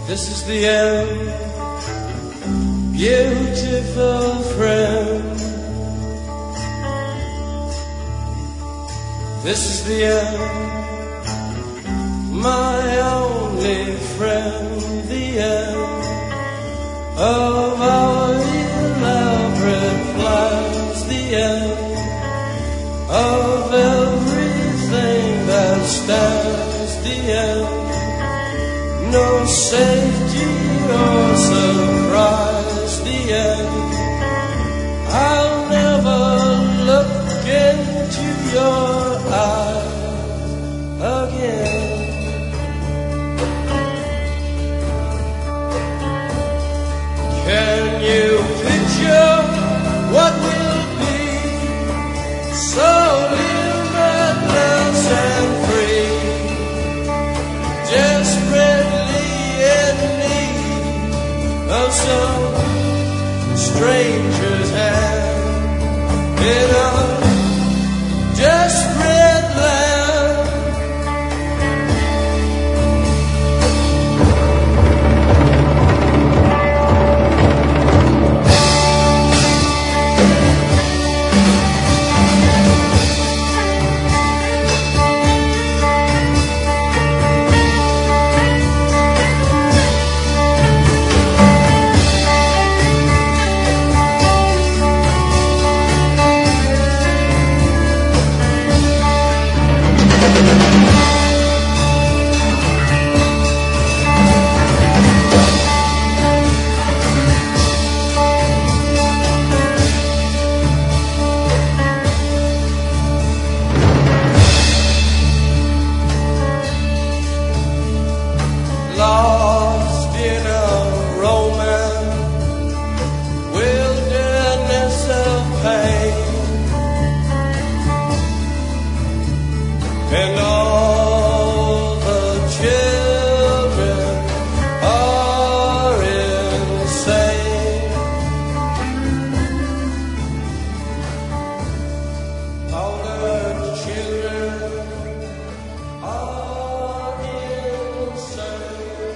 This is the end, beautiful friend. This is the end, my only friend. The end of our elaborate plans. The end of everything that stands. The end, no safety or surprise. The end, I'll never look into your eyes again. Can you picture what will be so limitless and free? Desperately in need of some stranger's hand in a desperate land. Lost in a romance, wilderness of pain, and all the children are insane. All the children are insane.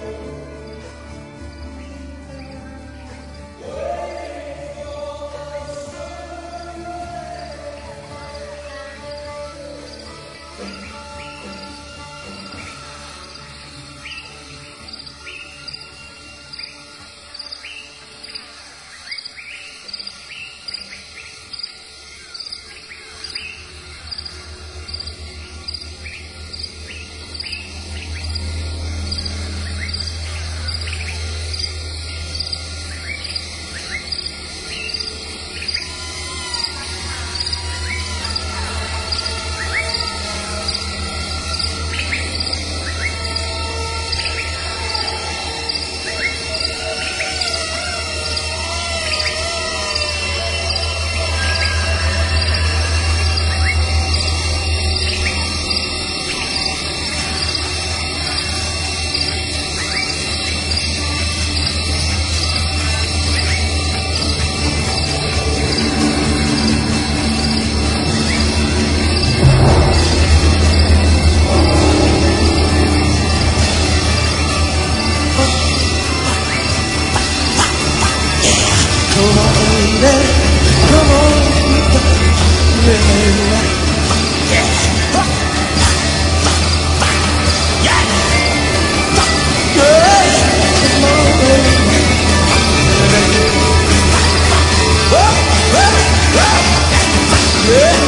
Yeah.